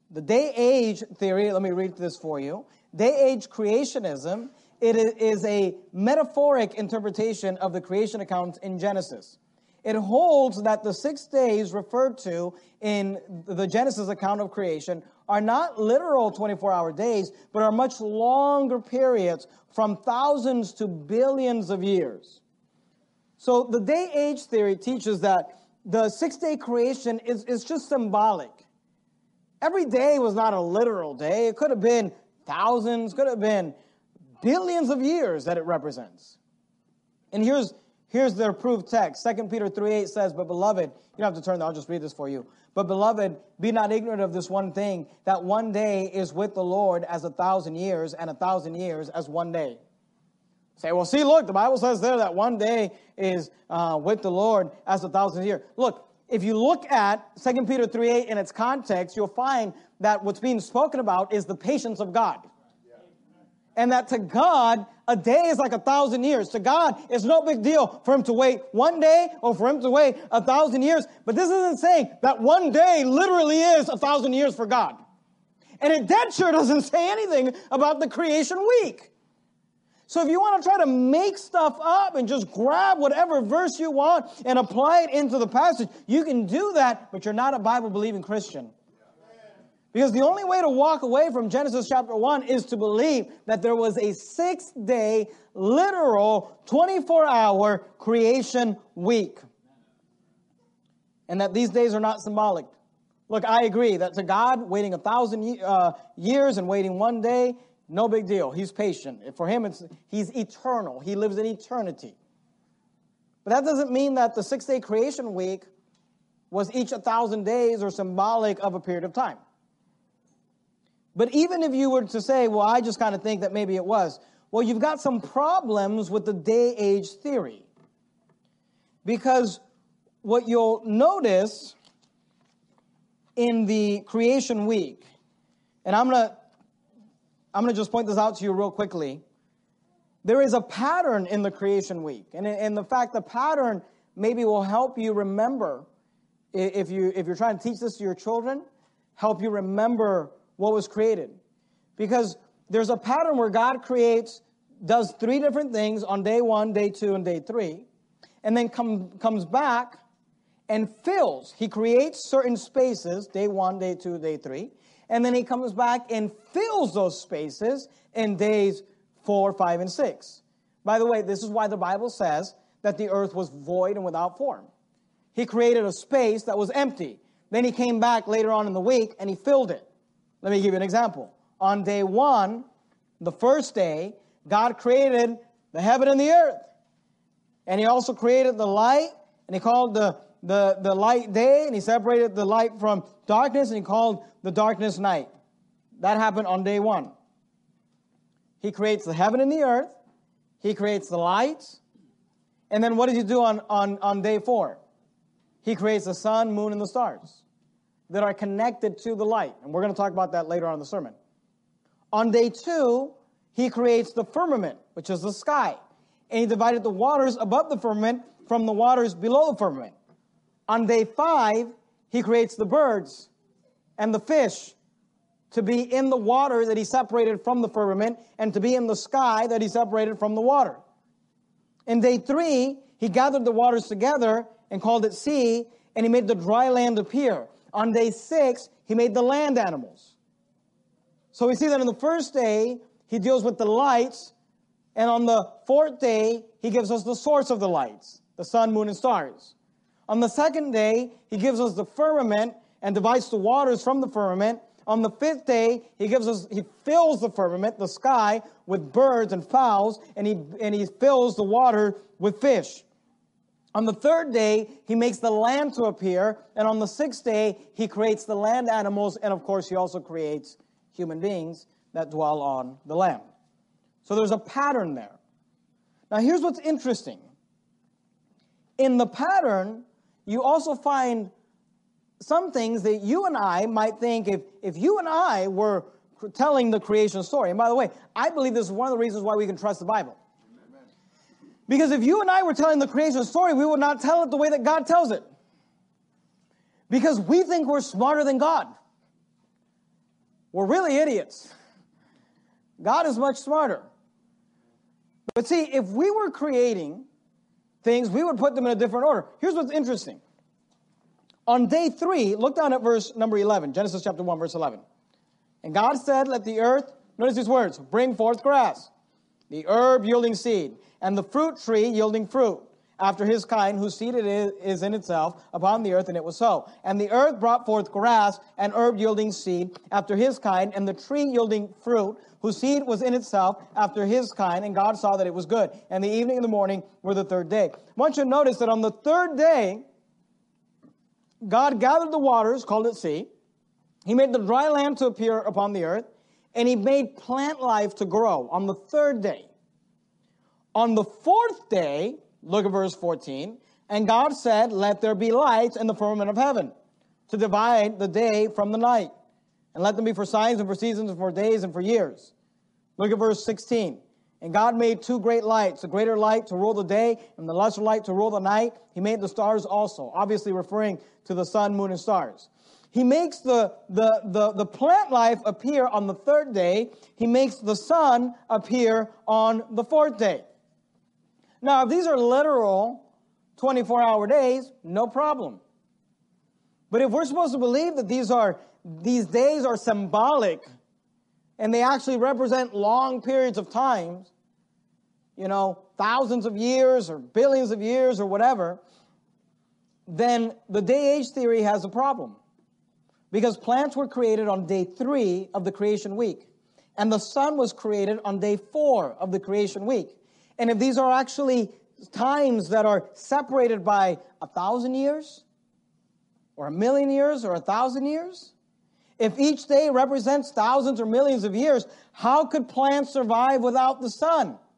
The day-age theory, let me read this for you. Day-age creationism, it is a metaphoric interpretation of the creation account in Genesis. It holds that the 6 days referred to in the Genesis account of creation are not literal 24-hour days, but are much longer periods from thousands to billions of years. So the day-age theory teaches that the 6-day creation is just symbolic. Every day was not a literal day. It could have been thousands, could have been billions of years that it represents. And here's the approved text. 2 Peter 3:8 says, but beloved, you don't have to turn there, I'll just read this for you. But beloved, be not ignorant of this one thing, that one day is with the Lord as 1,000 years, and 1,000 years as one day. Say, well, see, look, the Bible says there that one day is with the Lord as 1,000 years. Look, if you look at 2 Peter 3:8 in its context, you'll find that what's being spoken about is the patience of God. And that to God, a day is like 1,000 years. To God, it's no big deal for him to wait one day or for him to wait 1,000 years. But this isn't saying that one day literally is 1,000 years for God. And it dead sure doesn't say anything about the creation week. So if you want to try to make stuff up and just grab whatever verse you want and apply it into the passage, you can do that, but you're not a Bible-believing Christian. Because the only way to walk away from Genesis chapter 1 is to believe that there was a 6-day, literal, 24-hour creation week. And that these days are not symbolic. Look, I agree that to God, waiting 1,000 years and waiting one day, no big deal. He's patient. For him, he's eternal. He lives in eternity. But that doesn't mean that the 6-day creation week was each 1,000 days or symbolic of a period of time. But even if you were to say, well, I just kind of think that maybe it was, well, you've got some problems with the day-age theory. Because what you'll notice in the creation week, and I'm going to just point this out to you real quickly. There is a pattern in the creation week. And the fact the pattern maybe will help you remember, if you're trying to teach this to your children, help you remember what was created. Because there's a pattern where God does 3 different things on day 1, day 2, and day 3, and then comes back and fills. He creates certain spaces, day 1, day 2, day 3, and then he comes back and fills those spaces in days 4, 5, and 6. By the way, this is why the Bible says that the earth was void and without form. He created a space that was empty. Then he came back later on in the week and he filled it. Let me give you an example. On day 1, the first day, God created the heaven and the earth. And he also created the light, and he called the light day, and he separated the light from darkness, and he called the darkness night. That happened on day 1. He creates the heaven and the earth. He creates the lights. And then what does he do on day 4? He creates the sun, moon, and the stars that are connected to the light. And we're going to talk about that later on in the sermon. On day 2, he creates the firmament, which is the sky. And he divided the waters above the firmament from the waters below the firmament. On day 5, he creates the birds and the fish to be in the water that he separated from the firmament and to be in the sky that he separated from the water. In day 3, he gathered the waters together and called it sea, and he made the dry land appear. On day 6, he made the land animals. So we see that on the first day, he deals with the lights, and on the 4th day, he gives us the source of the lights, the sun, moon, and stars. On the 2nd day, he gives us the firmament and divides the waters from the firmament. On the 5th day, he fills the firmament, the sky, with birds and fowls, and he fills the water with fish. On the 3rd day, he makes the land to appear, and on the 6th day, he creates the land animals, and of course, he also creates human beings that dwell on the land. So there's a pattern there. Now, here's what's interesting. In the pattern, you also find some things that you and I might think if you and I were telling the creation story. And by the way, I believe this is one of the reasons why we can trust the Bible. Because if you and I were telling the creation story, we would not tell it the way that God tells it. Because we think we're smarter than God. were really idiots. God is much smarter. But see, if we were creating things, we would put them in a different order. Here's what's interesting. On day 3, look down at verse number 11, Genesis chapter 1, verse 11. And God said, let the earth, notice these words, bring forth grass, the herb yielding seed, and the fruit tree yielding fruit, after his kind, whose seed it is in itself upon the earth, and it was so. And the earth brought forth grass and herb yielding seed after his kind, and the tree yielding fruit, whose seed was in itself after his kind, and God saw that it was good. And the evening and the morning were the third day. I want you to notice that on the third day, God gathered the waters, called it sea. He made the dry land to appear upon the earth, and he made plant life to grow on the third day. On the fourth day, look at verse 14, and God said, let there be lights in the firmament of heaven to divide the day from the night, and let them be for signs and for seasons and for days and for years. Look at verse 16. And God made 2 great lights, the greater light to rule the day and the lesser light to rule the night. He made the stars also, obviously referring to the sun, moon, and stars. He makes the plant life appear on the third day. He makes the sun appear on the fourth day. Now, if these are literal 24-hour days, no problem. But if we're supposed to believe that these days are symbolic and they actually represent long periods of time, thousands of years or billions of years or whatever, then the day-age theory has a problem. Because plants were created on day 3 of the creation week, and the sun was created on day 4 of the creation week. And if these are actually times that are separated by 1,000 years, or 1,000,000 years, or 1,000 years, if each day represents thousands or millions of years, how could plants survive without the sun?